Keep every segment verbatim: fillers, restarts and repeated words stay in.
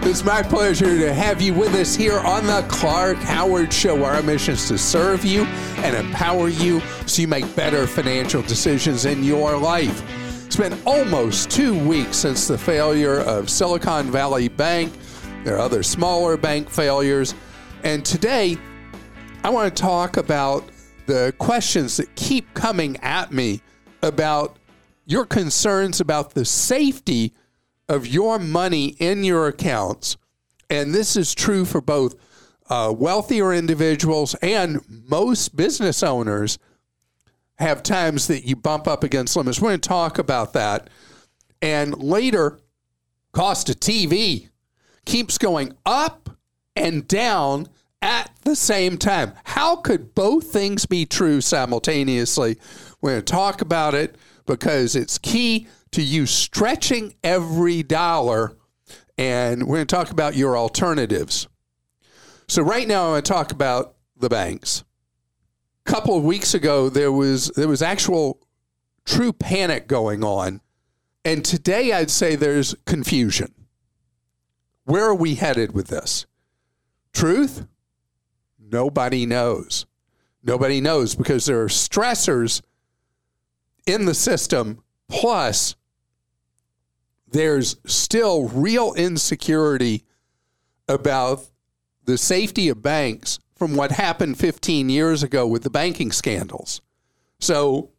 It's my pleasure to have you with us here on the Clark Howard Show. Our mission is to serve you and empower you so you make better financial decisions in your life. It's been almost two weeks since the failure of Silicon Valley Bank. There are other smaller bank failures. And today, I want to talk about the questions that keep coming at me about your concerns about the safety of your money in your accounts. And this is true for both uh, wealthier individuals and most business owners have times that you bump up against limits. We're going to talk about that. And later, cost of T V keeps going up and down at the same time. How could both things be true simultaneously? We're going to talk about it because it's key to you stretching every dollar, and we're going to talk about your alternatives. So right now, I want to talk about the banks. A couple of weeks ago, there was there was actual true panic going on, and today I'd say there's confusion. Where are we headed with this? Truth? Nobody knows. Nobody knows because there are stressors in the system. Plus, there's still real insecurity about the safety of banks from what happened fifteen years ago with the banking scandals. So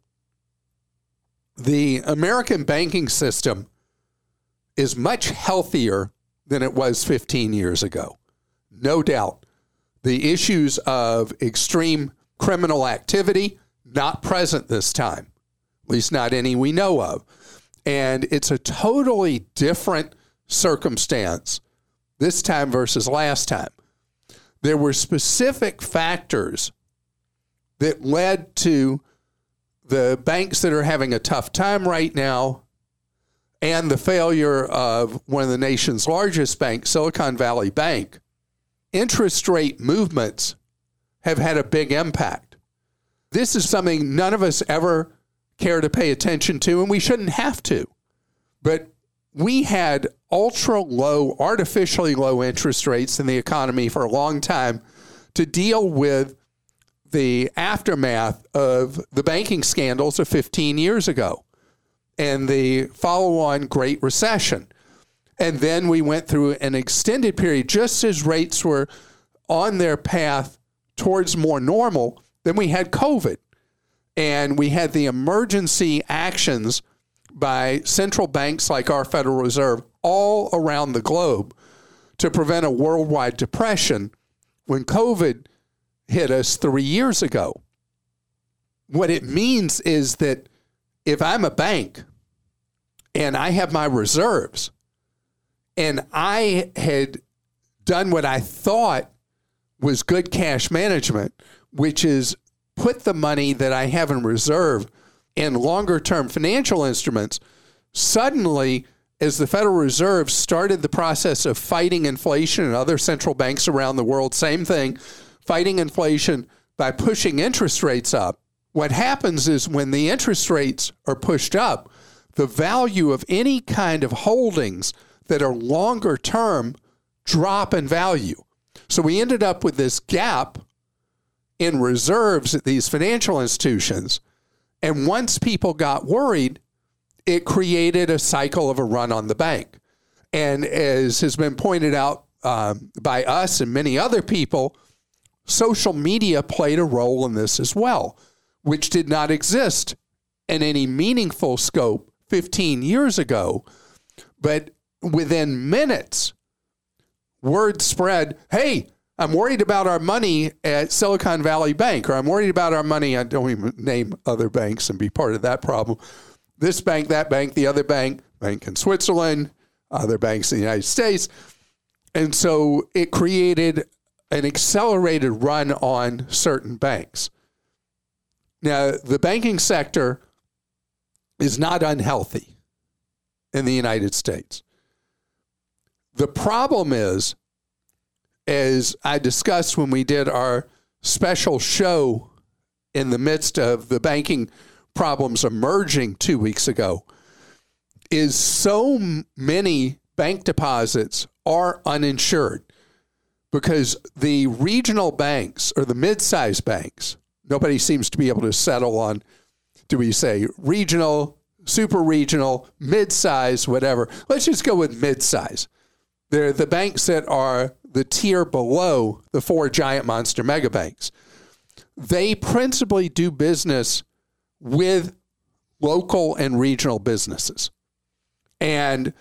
the American banking system is much healthier than it was fifteen years ago. No doubt. The issues of extreme criminal activity, not present this time. At least not any we know of. And it's a totally different circumstance this time versus last time. There were specific factors that led to the banks that are having a tough time right now and the failure of one of the nation's largest banks, Silicon Valley Bank. Interest rate movements have had a big impact. This is something none of us ever care to pay attention to, and we shouldn't have to. But we had ultra low, artificially low interest rates in the economy for a long time to deal with the aftermath of the banking scandals of fifteen years ago and the follow-on Great Recession. And then we went through an extended period, just as rates were on their path towards more normal, then we had COVID. And we had the emergency actions by central banks like our Federal Reserve all around the globe to prevent a worldwide depression when COVID hit us three years ago. What it means is that if I'm a bank and I have my reserves and I had done what I thought was good cash management, which is put the money that I have in reserve in longer-term financial instruments, suddenly, as the Federal Reserve started the process of fighting inflation and other central banks around the world, same thing, fighting inflation by pushing interest rates up, what happens is when the interest rates are pushed up, the value of any kind of holdings that are longer-term drop in value. So we ended up with this gap in reserves at these financial institutions. And once people got worried, it created a cycle of a run on the bank. And as has been pointed out um, by us and many other people, social media played a role in this as well, which did not exist in any meaningful scope fifteen years ago. But within minutes, word spread, hey, I'm worried about our money at Silicon Valley Bank, or I'm worried about our money. I don't even name other banks and be part of that problem. This bank, that bank, the other bank, bank in Switzerland, other banks in the United States. And so it created an accelerated run on certain banks. Now, the banking sector is not unhealthy in the United States. The problem is, as I discussed when we did our special show in the midst of the banking problems emerging two weeks ago, is so many bank deposits are uninsured because the regional banks or the mid-sized banks, nobody seems to be able to settle on, do we say regional, super regional, mid-size, whatever. Let's just go with mid-size. They're the banks that are the tier below the four giant monster mega banks. They principally do business with local and regional businesses. And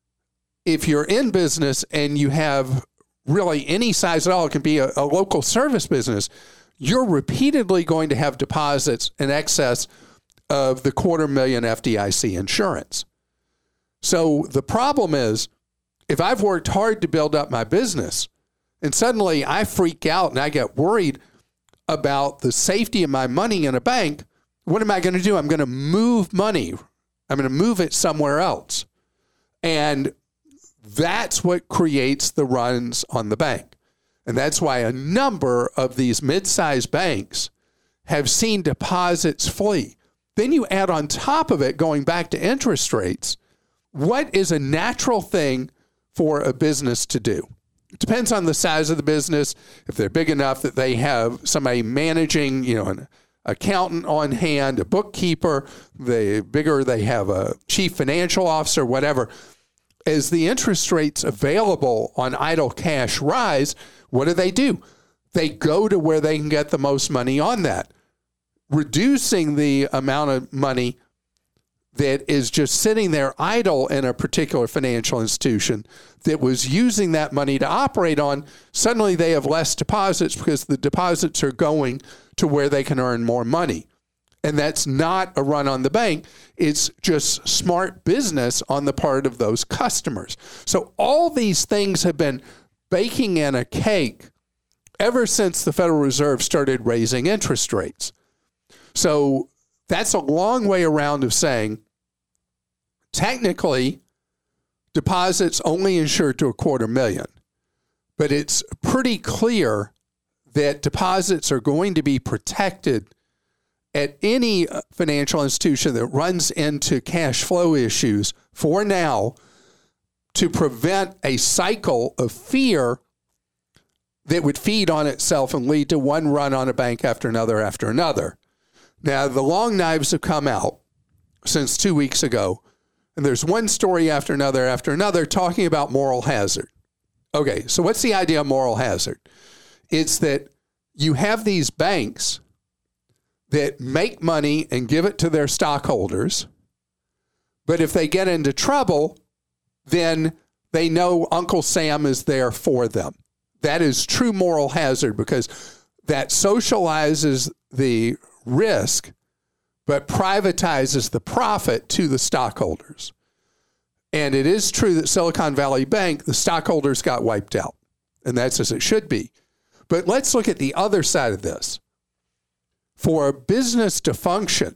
if you're in business and you have really any size at all, it can be a, a local service business, you're repeatedly going to have deposits in excess of the quarter million F D I C insurance. So the problem is, if I've worked hard to build up my business and suddenly I freak out and I get worried about the safety of my money in a bank, what am I going to do? I'm going to move money. I'm going to move it somewhere else. And that's what creates the runs on the bank. And that's why a number of these mid-sized banks have seen deposits flee. Then you add on top of it, going back to interest rates, what is a natural thing for a business to do? It depends on the size of the business. If they're big enough that they have somebody managing, you know, an accountant on hand, a bookkeeper, the bigger they have a chief financial officer, whatever. As the interest rates available on idle cash rise, what do they do? They go to where they can get the most money on that, reducing the amount of money that is just sitting there idle in a particular financial institution that was using that money to operate on. Suddenly they have less deposits because the deposits are going to where they can earn more money. And that's not a run on the bank. It's just smart business on the part of those customers. So all these things have been baking in a cake ever since the Federal Reserve started raising interest rates. So that's a long way around of saying, technically, deposits only insured to a quarter million. But it's pretty clear that deposits are going to be protected at any financial institution that runs into cash flow issues for now to prevent a cycle of fear that would feed on itself and lead to one run on a bank after another after another. Now, the long knives have come out since two weeks ago, and there's one story after another after another talking about moral hazard. Okay, so what's the idea of moral hazard? It's that you have these banks that make money and give it to their stockholders, but if they get into trouble, then they know Uncle Sam is there for them. That is true moral hazard because that socializes the risk, but privatizes the profit to the stockholders. And it is true that Silicon Valley Bank, the stockholders got wiped out, and that's as it should be. But let's look at the other side of this. For a business to function,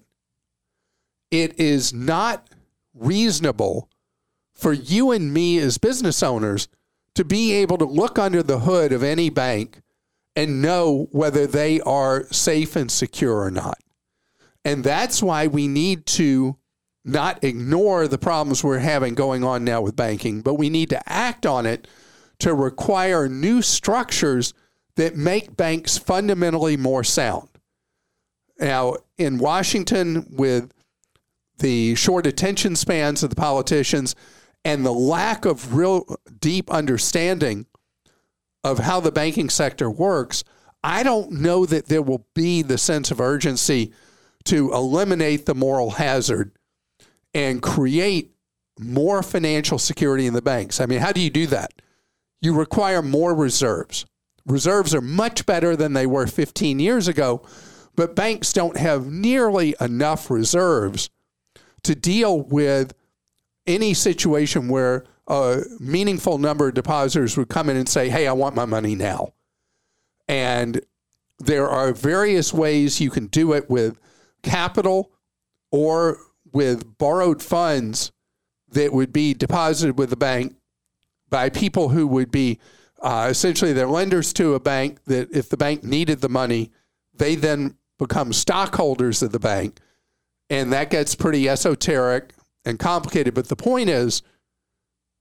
it is not reasonable for you and me as business owners to be able to look under the hood of any bank and know whether they are safe and secure or not. And that's why we need to not ignore the problems we're having going on now with banking, but we need to act on it to require new structures that make banks fundamentally more sound. Now, in Washington, with the short attention spans of the politicians and the lack of real deep understanding of how the banking sector works, I don't know that there will be the sense of urgency to eliminate the moral hazard and create more financial security in the banks. I mean, how do you do that? You require more reserves. Reserves are much better than they were fifteen years ago, but banks don't have nearly enough reserves to deal with any situation where a meaningful number of depositors would come in and say, hey, I want my money now. And there are various ways you can do it with capital or with borrowed funds that would be deposited with the bank by people who would be uh, essentially they're lenders to a bank that if the bank needed the money, they then become stockholders of the bank. And that gets pretty esoteric and complicated. But the point is,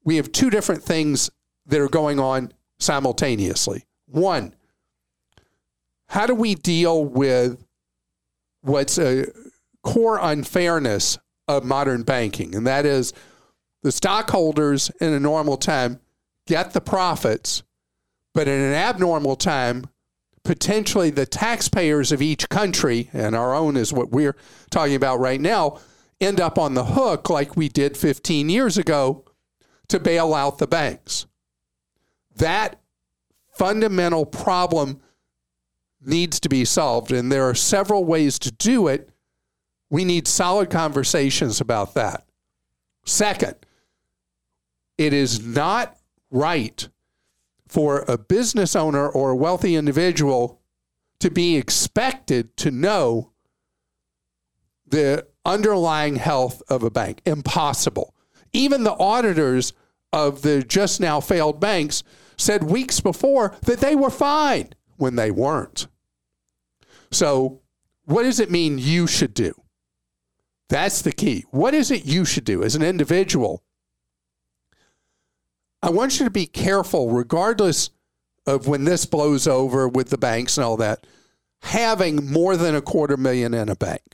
we have two different things that are going on simultaneously. One, how do we deal with what's a core unfairness of modern banking? And that is the stockholders in a normal time get the profits, but in an abnormal time, potentially the taxpayers of each country, and our own is what we're talking about right now, end up on the hook like we did fifteen years ago to bail out the banks. That fundamental problem needs to be solved, and there are several ways to do it. We need solid conversations about that. Second, it is not right for a business owner or a wealthy individual to be expected to know the underlying health of a bank. Impossible. Even the auditors of the just now failed banks said weeks before that they were fine when they weren't. So what does it mean you should do? That's the key. What is it you should do as an individual? I want you to be careful, regardless of when this blows over with the banks and all that, having more than a quarter million in a bank.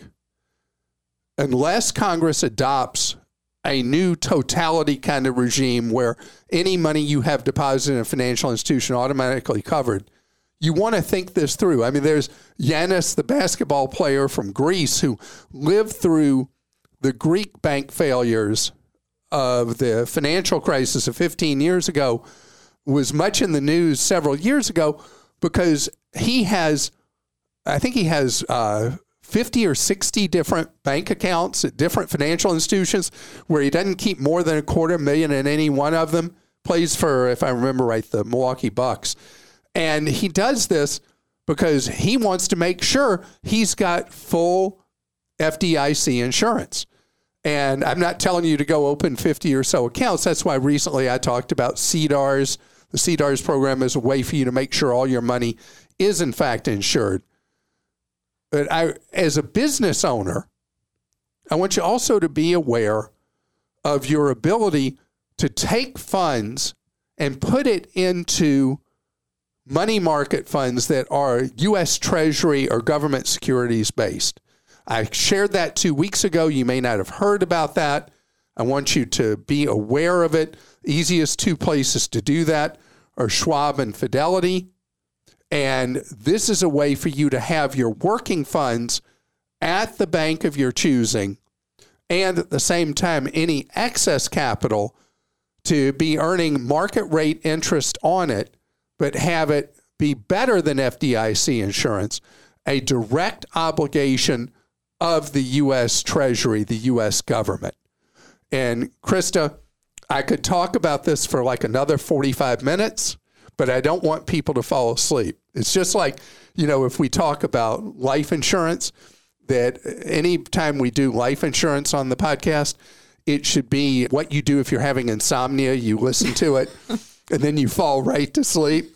Unless Congress adopts a new totality kind of regime where any money you have deposited in a financial institution automatically covered, you want to think this through. I mean, there's Giannis, the basketball player from Greece, who lived through the Greek bank failures of the financial crisis of fifteen years ago, was much in the news several years ago because he has, I think he has uh, fifty or sixty different bank accounts at different financial institutions where he doesn't keep more than a quarter million in any one of them. Plays for, if I remember right, the Milwaukee Bucks. And he does this because he wants to make sure he's got full F D I C insurance. And I'm not telling you to go open fifty or so accounts. That's why recently I talked about C D A R S. The C D A R S program is a way for you to make sure all your money is in fact insured. But I, as a business owner, I want you also to be aware of your ability to take funds and put it into money market funds that are U S Treasury or government securities based. I shared that two weeks ago. You may not have heard about that. I want you to be aware of it. Easiest two places to do that are Schwab and Fidelity. And this is a way for you to have your working funds at the bank of your choosing, and at the same time, any excess capital to be earning market rate interest on it, but have it be better than F D I C insurance, a direct obligation of the U S Treasury, the U S government. And Krista, I could talk about this for like another forty-five minutes, but I don't want people to fall asleep. It's just like, you know, if we talk about life insurance, that any time we do life insurance on the podcast, it should be what you do if you're having insomnia. You listen to it and then you fall right to sleep.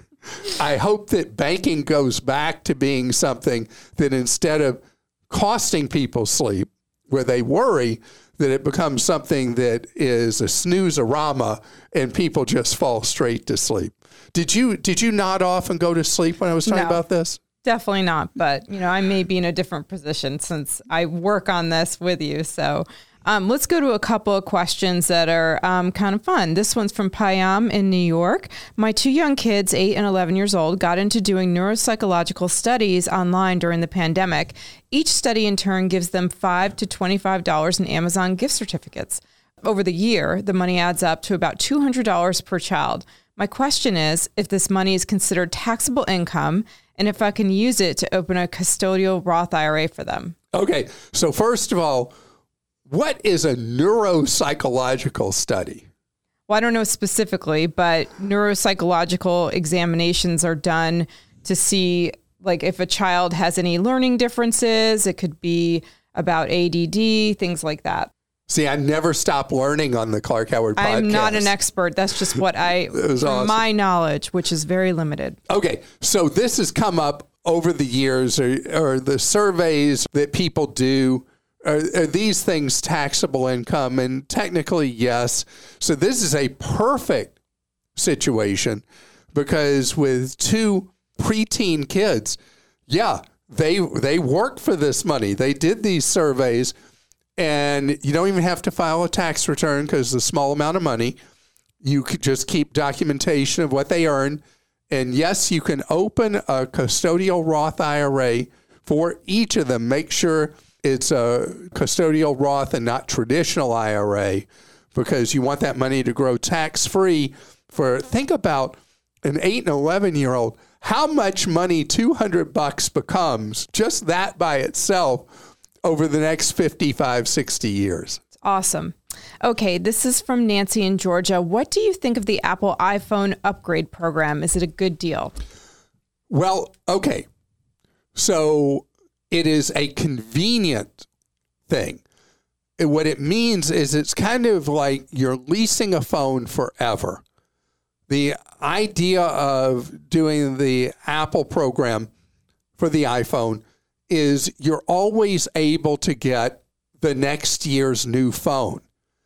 I hope that banking goes back to being something that instead of costing people sleep, where they worry, that it becomes something that is a snooze-a-rama and people just fall straight to sleep. Did you did you nod off and go to sleep when I was talking No, about this? Definitely not. But, you know, I may be in a different position since I work on this with you. So um, let's go to a couple of questions that are um, kind of fun. This one's from Payam in New York. My two young kids, eight and eleven years old, got into doing neuropsychological studies online during the pandemic. Each study in turn gives them five to twenty-five dollars in Amazon gift certificates. Over the year, the money adds up to about two hundred dollars per child. My question is if this money is considered taxable income and if I can use it to open a custodial Roth I R A for them. Okay, so first of all, what is a neuropsychological study? Well, I don't know specifically, but neuropsychological examinations are done to see, like, if a child has any learning differences. It could be about A D D, things like that. See, I never stop learning on the Clark Howard podcast. I'm not an expert. That's just what I, from awesome. my knowledge, which is very limited. Okay, so this has come up over the years, or, or the surveys that people do are, are these things taxable income? And technically, yes. So this is a perfect situation because with two preteen kids, yeah, they they work for this money. They did these surveys, and you don't even have to file a tax return because the small amount of money. You could just keep documentation of what they earn. And yes, you can open a custodial Roth I R A for each of them. Make sure it's a custodial Roth and not traditional I R A because you want that money to grow tax-free. For think about an eight and eleven-year-old, how much money two hundred bucks becomes, just that by itself, over the next fifty-five, sixty years. Awesome. Okay, this is from Nancy in Georgia. What do you think of the Apple iPhone upgrade program? Is it a good deal? Well, okay. So it is a convenient thing. And what it means is it's kind of like you're leasing a phone forever. The idea of doing the Apple program for the iPhone is you're always able to get the next year's new phone.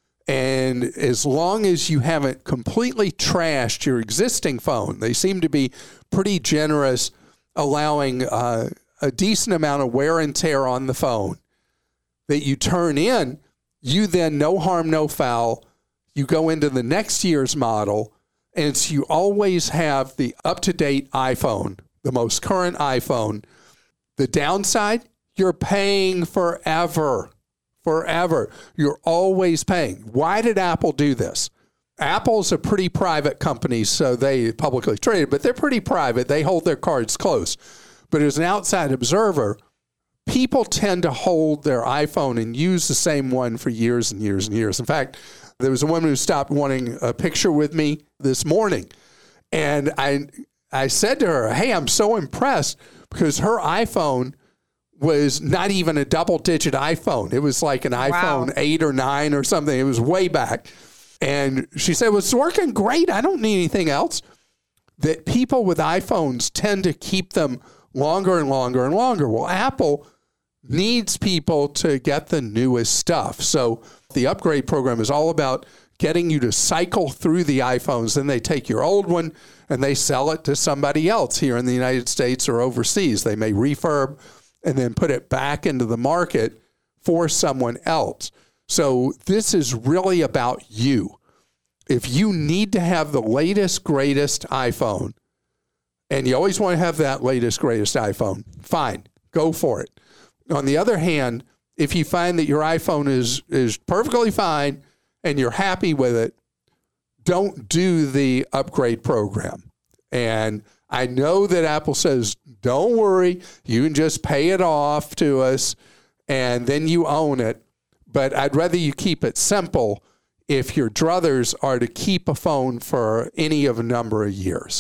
And as long as you haven't completely trashed your existing phone, they seem to be pretty generous, allowing uh, a decent amount of wear and tear on the phone that you turn in, you then, no harm, no foul, you go into the next year's model, and so you always have the up-to-date iPhone, the most current iPhone. The downside, you're paying forever. Forever. You're always paying. Why did Apple do this? Apple's a pretty private company, so they publicly traded, but they're pretty private. They hold their cards close. But as an outside observer, people tend to hold their iPhone and use the same one for years and years and years. In fact, there was a woman who stopped wanting a picture with me this morning. And I I said to her, hey, I'm so impressed because her iPhone was not even a double-digit iPhone. It was like an wow. iPhone eight or nine or something. It was way back. And she said, well, it's working great. I don't need anything else. That people with iPhones tend to keep them longer and longer and longer. Well, Apple needs people to get the newest stuff. So the upgrade program is all about getting you to cycle through the iPhones. Then they take your old one and they sell it to somebody else here in the United States or overseas. They may refurb and then put it back into the market for someone else. So this is really about you. If you need to have the latest, greatest iPhone, and you always want to have that latest, greatest iPhone, fine, go for it. On the other hand, if you find that your iPhone is, is perfectly fine and you're happy with it, don't do the upgrade program. And I know that Apple says, don't worry, you can just pay it off to us and then you own it. But I'd rather you keep it simple if your druthers are to keep a phone for any of a number of years.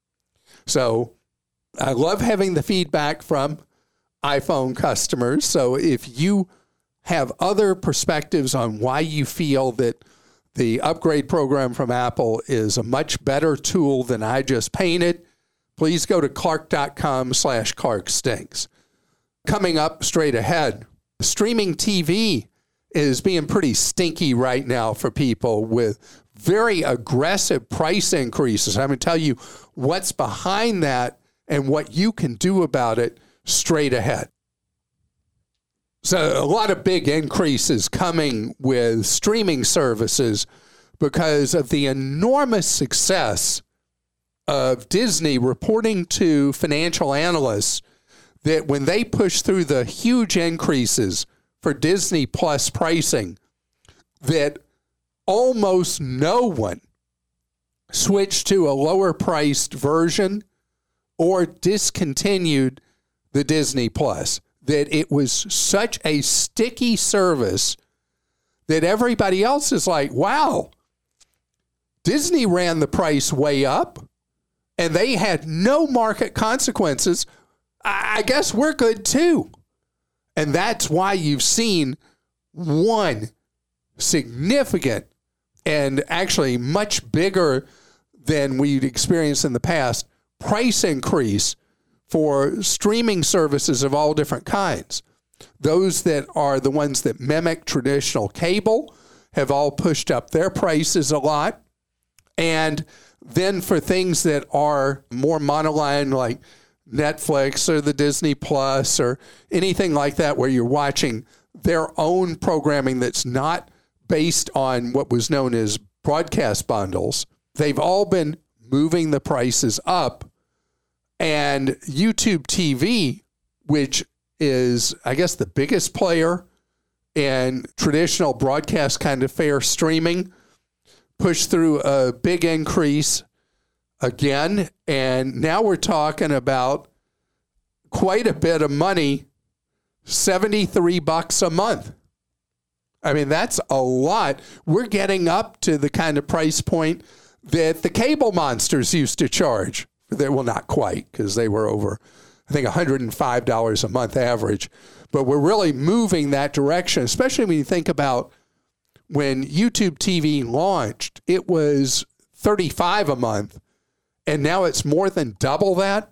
So I love having the feedback from iPhone customers. So if you have other perspectives on why you feel that the upgrade program from Apple is a much better tool than I just painted, please go to Clark.com slash Clark Stinks. Coming up straight ahead, streaming T V is being pretty stinky right now for people with very aggressive price increases. I'm going to tell you what's behind that and what you can do about it straight ahead. So a lot of big increases coming with streaming services because of the enormous success of Disney reporting to financial analysts that when they push through the huge increases for Disney Plus pricing, that almost no one switched to a lower priced version or discontinued the Disney Plus, that it was such a sticky service that everybody else is like, wow, Disney ran the price way up and they had no market consequences. I guess we're good too. And that's why you've seen one significant and actually much bigger than we'd experienced in the past price increase for streaming services of all different kinds. Those that are the ones that mimic traditional cable have all pushed up their prices a lot. And then for things that are more monoline, like Netflix or the Disney Plus or anything like that, where you're watching their own programming that's not based on what was known as broadcast bundles, they've all been moving the prices up. And YouTube T V, which is, I guess, the biggest player in traditional broadcast kind of fare streaming, pushed through a big increase again. And now we're talking about quite a bit of money, seventy-three bucks a month. I mean, that's a lot. We're getting up to the kind of price point that the cable monsters used to charge. They, well, not quite, because they were over, I think, one hundred five dollars a month average. But we're really moving that direction, especially when you think about when YouTube T V launched, it was thirty-five dollars a month, and now it's more than double that.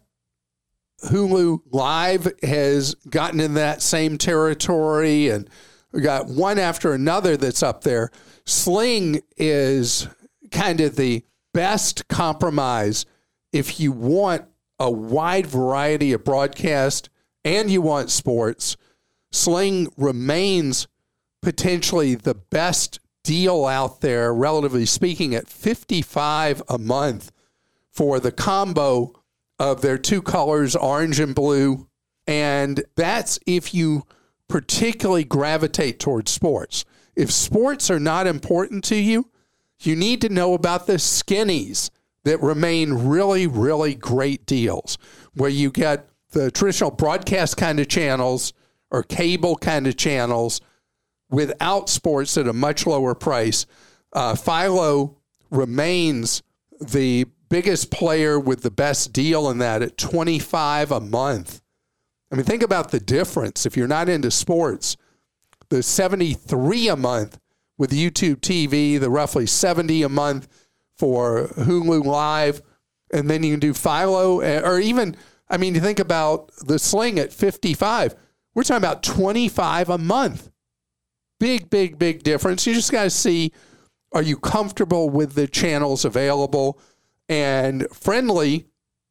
Hulu Live has gotten in that same territory, and we got one after another that's up there. Sling is kind of the best compromise if you want a wide variety of broadcast and you want sports. Sling remains potentially the best deal out there, relatively speaking, at fifty-five dollars a month for the combo of their two colors, orange and blue. And that's if you particularly gravitate towards sports. If sports are not important to you, you need to know about the skinnies that remain really, really great deals, where you get the traditional broadcast kind of channels or cable kind of channels without sports at a much lower price. Uh, Philo remains the biggest player with the best deal in that at twenty-five dollars a month. I mean, think about the difference. If you're not into sports, the seventy-three dollars a month with YouTube T V, the roughly seventy dollars a month for Hulu Live, and then you can do Philo, or even, I mean, you think about the Sling at fifty-five dollars. We're talking about twenty-five dollars a month. Big, big, big difference. You just got to see, are you comfortable with the channels available? And Friendly,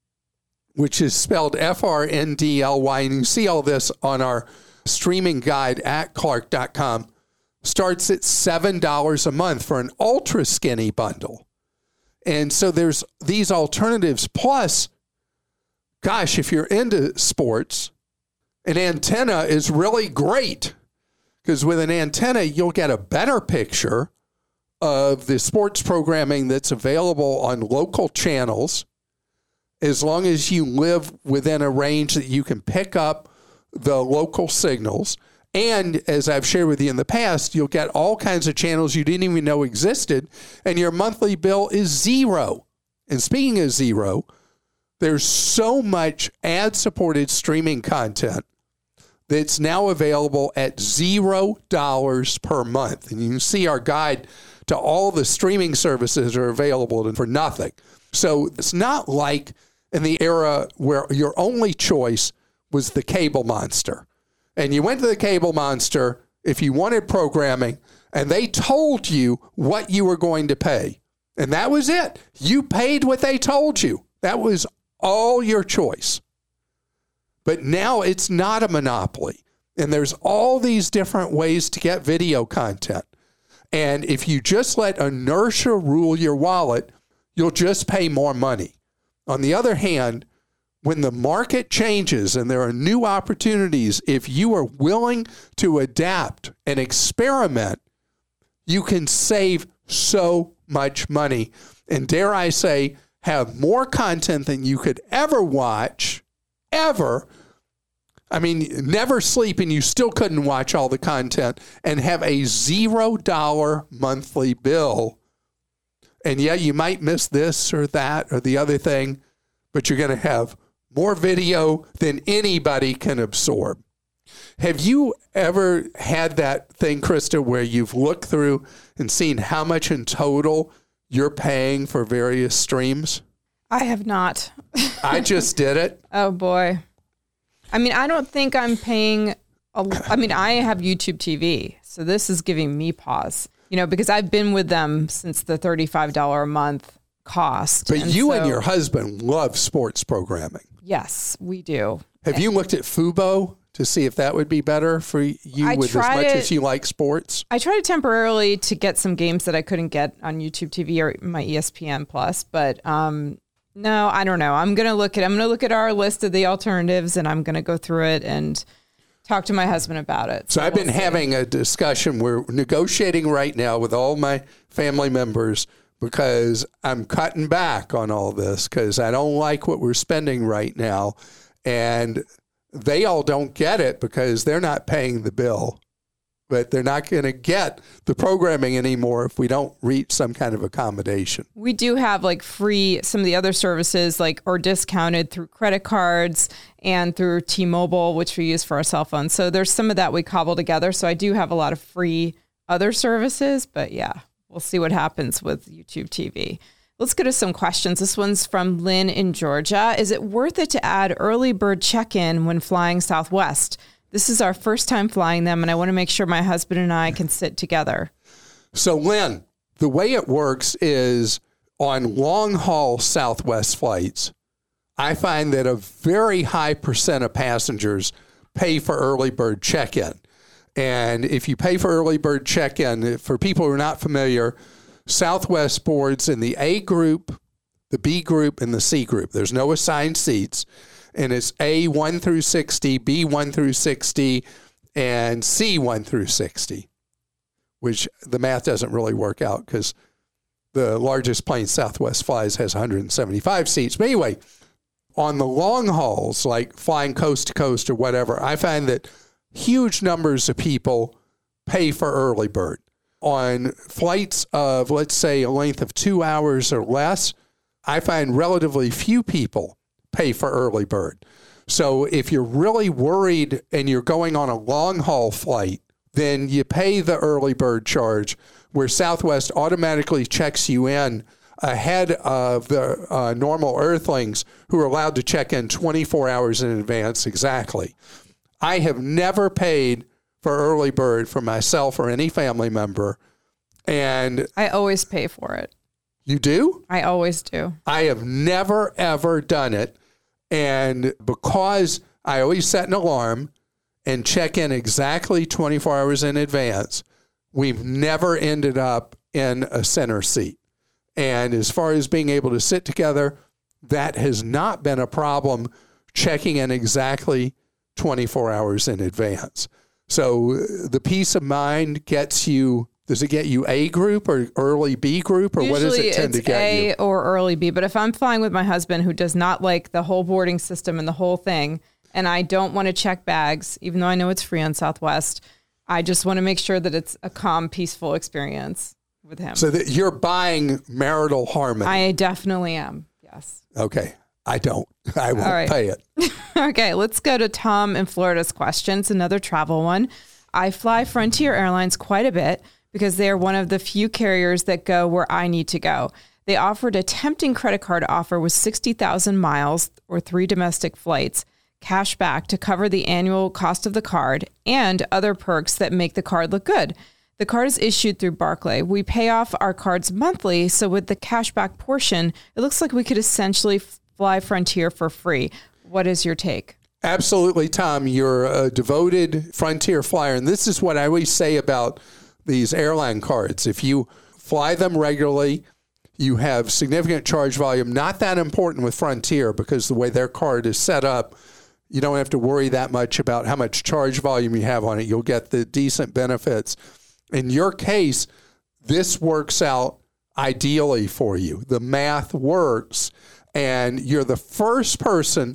which is spelled F R N D L Y, and you can see all this on our streaming guide at Clark dot com, starts at seven dollars a month for an ultra skinny bundle. And so there's these alternatives. Plus, gosh, if you're into sports, an antenna is really great, because with an antenna, you'll get a better picture of the sports programming that's available on local channels, as long as you live within a range that you can pick up the local signals. And as I've shared with you in the past, you'll get all kinds of channels you didn't even know existed, and your monthly bill is zero. And speaking of zero, there's so much ad-supported streaming content that's now available at zero dollars per month. And you can see our guide to all the streaming services are available for nothing. So it's not like in the era where your only choice was the cable monster. And you went to the cable monster if you wanted programming, and they told you what you were going to pay. And that was it. You paid what they told you. That was all your choice. But now it's not a monopoly. And there's all these different ways to get video content. And if you just let inertia rule your wallet, you'll just pay more money. On the other hand, when the market changes and there are new opportunities, if you are willing to adapt and experiment, you can save so much money. And dare I say, have more content than you could ever watch, ever. I mean, never sleep and you still couldn't watch all the content, and have a zero dollar monthly bill. And yeah, you might miss this or that or the other thing, but you're going to have more video than anybody can absorb. Have you ever had that thing, Krista, where you've looked through and seen how much in total you're paying for various streams? I have not. I just did it. Oh, boy. I mean, I don't think I'm paying I mean, I have YouTube T V, so this is giving me pause, you know, because I've been with them since the thirty-five dollars a month cost. But and you so, and your husband love sports programming. Yes, we do. Have you looked at Fubo to see if that would be better for you I with as much it, as you like sports? I tried temporarily to get some games that I couldn't get on YouTube T V or my E S P N Plus, but um, no, I don't know. I'm going to look at, I'm going to look at our list of the alternatives and I'm going to go through it and talk to my husband about it. So, so I've we'll been see. having a discussion. We're negotiating right now with all my family members because I'm cutting back on all this because I don't like what we're spending right now. And they all don't get it because they're not paying the bill. But they're not going to get the programming anymore if we don't reach some kind of accommodation. We do have like free, some of the other services like are discounted through credit cards and through T-Mobile, which we use for our cell phones. So there's some of that we cobble together. So I do have a lot of free other services, but yeah, we'll see what happens with YouTube T V. Let's go to some questions. This one's from Lynn in Georgia. Is it worth it to add early bird check-in when flying Southwest? This is our first time flying them, and I want to make sure my husband and I can sit together. So, Lynn, the way it works is on long-haul Southwest flights, I find that a very high percent of passengers pay for early bird check-in. And if you pay for early bird check-in, for people who are not familiar, Southwest boards in the A group, the B group, and the C group. There's no assigned seats. And it's A one through sixty, B one through sixty, and C one through sixty, which the math doesn't really work out because the largest plane Southwest flies has one hundred seventy-five seats. But anyway, on the long hauls, like flying coast to coast or whatever, I find that huge numbers of people pay for early bird. On flights of, let's say, a length of two hours or less, I find relatively few people pay for early bird. So if you're really worried and you're going on a long haul flight, then you pay the early bird charge where Southwest automatically checks you in ahead of the uh, normal Earthlings who are allowed to check in twenty-four hours in advance exactly. I have never paid for early bird for myself or any family member. And I always pay for it. You do? I always do. I have never, ever done it. And because I always set an alarm and check in exactly twenty-four hours in advance, we've never ended up in a center seat. And as far as being able to sit together, that has not been a problem checking in exactly twenty-four hours in advance. So the peace of mind gets you, does it get you A group or early B group, or Usually what does it tend to get A you? or early B. But if I'm flying with my husband who does not like the whole boarding system and the whole thing, and I don't want to check bags, even though I know it's free on Southwest, I just want to make sure that it's a calm, peaceful experience with him. So that you're buying marital harmony. I definitely am, yes. Okay. I don't. I won't right. pay it. Okay, let's go to Tom in Florida's questions, another travel one. I fly Frontier Airlines quite a bit because they are one of the few carriers that go where I need to go. They offered a tempting credit card offer with sixty thousand miles or three domestic flights, cash back to cover the annual cost of the card, and other perks that make the card look good. The card is issued through Barclay. We pay off our cards monthly, so with the cashback portion, it looks like we could essentially fly Frontier for free. What is your take? Absolutely, Tom. You're a devoted Frontier flyer, and this is what I always say about these airline cards. If you fly them regularly, you have significant charge volume. Not that important with Frontier because the way their card is set up, you don't have to worry that much about how much charge volume you have on it. You'll get the decent benefits. In your case, this works out ideally for you. The math works, and you're the first person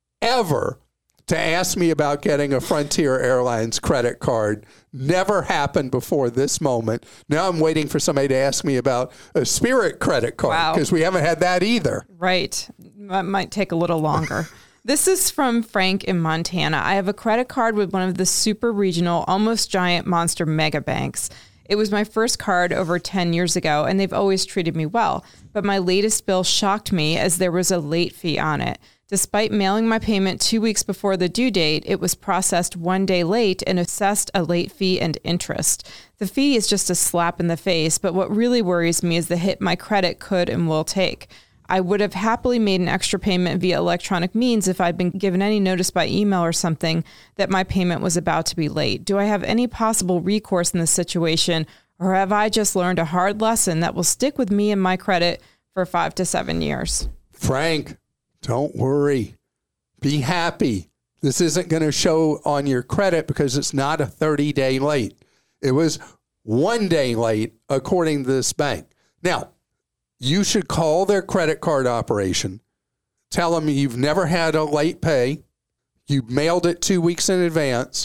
ever to ask me about getting a Frontier Airlines credit card. Never happened before this moment. Now I'm waiting for somebody to ask me about a Spirit credit card because wow. we haven't had that either. Right. That might take a little longer. This is from Frank in Montana. I have a credit card with one of the super regional, almost giant monster mega banks. It was my first card over ten years ago, and they've always treated me well. But my latest bill shocked me as there was a late fee on it. Despite mailing my payment two weeks before the due date, it was processed one day late and assessed a late fee and interest. The fee is just a slap in the face, but what really worries me is the hit my credit could and will take. I would have happily made an extra payment via electronic means if I'd been given any notice by email or something that my payment was about to be late. Do I have any possible recourse in this situation, or have I just learned a hard lesson that will stick with me and my credit for five to seven years? Frank, don't worry. Be happy. This isn't going to show on your credit because it's not a thirty-day late. It was one day late, according to this bank. Now, you should call their credit card operation. Tell them you've never had a late pay. You mailed it two weeks in advance.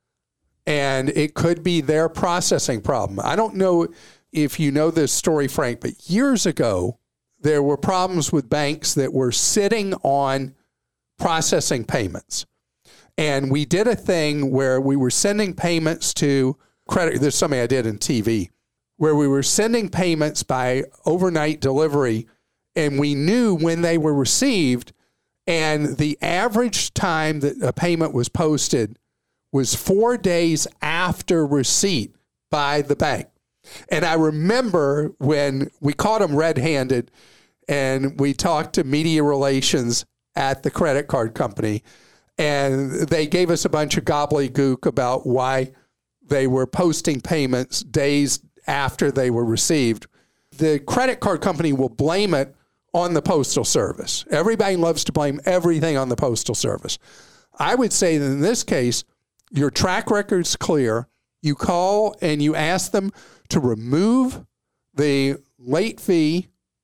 And it could be their processing problem. I don't know if you know this story, Frank, but years ago, there were problems with banks that were sitting on processing payments. And we did a thing where we were sending payments to credit. There's something I did in T V where we were sending payments by overnight delivery, and we knew when they were received, and the average time that a payment was posted was four days after receipt by the bank. And I remember when we caught them red-handed and we talked to media relations at the credit card company, and they gave us a bunch of gobbledygook about why they were posting payments days after they were received. The credit card company will blame it on the Postal Service. Everybody loves to blame everything on the Postal Service. I would say that in this case, your track record's clear. You call and you ask them to remove the late fee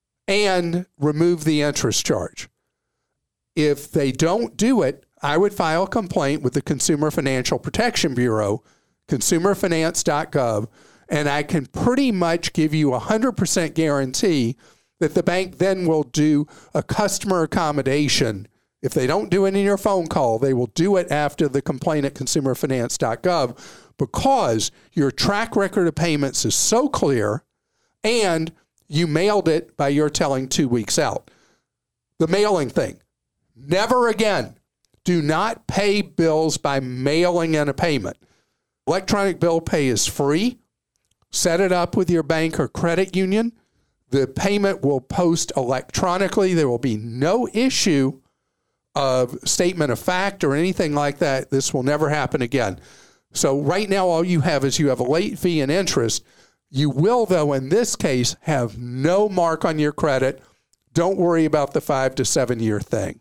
and remove the interest charge. If they don't do it, I would file a complaint with the Consumer Financial Protection Bureau, consumer finance dot gov, and I can pretty much give you a one hundred percent guarantee that the bank then will do a customer accommodation. If they don't do it in your phone call, they will do it after the complaint at consumer finance dot gov, because your track record of payments is so clear and you mailed it by your telling two weeks out. The mailing thing. Never again. Do not pay bills by mailing in a payment. Electronic bill pay is free. Set it up with your bank or credit union. The payment will post electronically. There will be no issue of statement of fact or anything like that. This will never happen again. So right now, all you have is you have a late fee and interest. You will, though, in this case, have no mark on your credit. Don't worry about the five to seven year thing.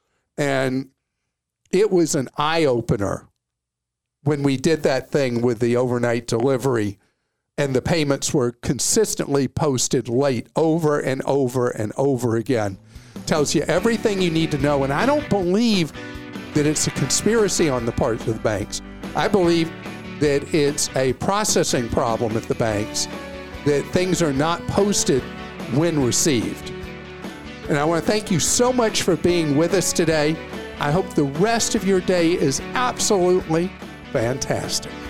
And it was an eye-opener when we did that thing with the overnight delivery and the payments were consistently posted late over and over and over again. Tells you everything you need to know. And I don't believe that it's a conspiracy on the part of the banks. I believe that it's a processing problem at the banks, that things are not posted when received. And I want to thank you so much for being with us today. I hope the rest of your day is absolutely fantastic.